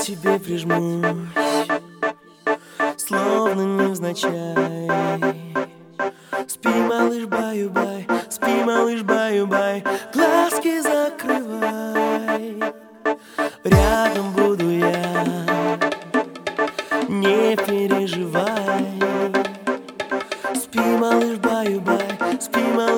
тебе прижмусь, словно невзначай. Спи, малыш, баю-бай, спи, малыш, баю-бай, глазки закрывай. Рядом буду я, не переживай. Спи, малыш, баю-бай, спи, малыш,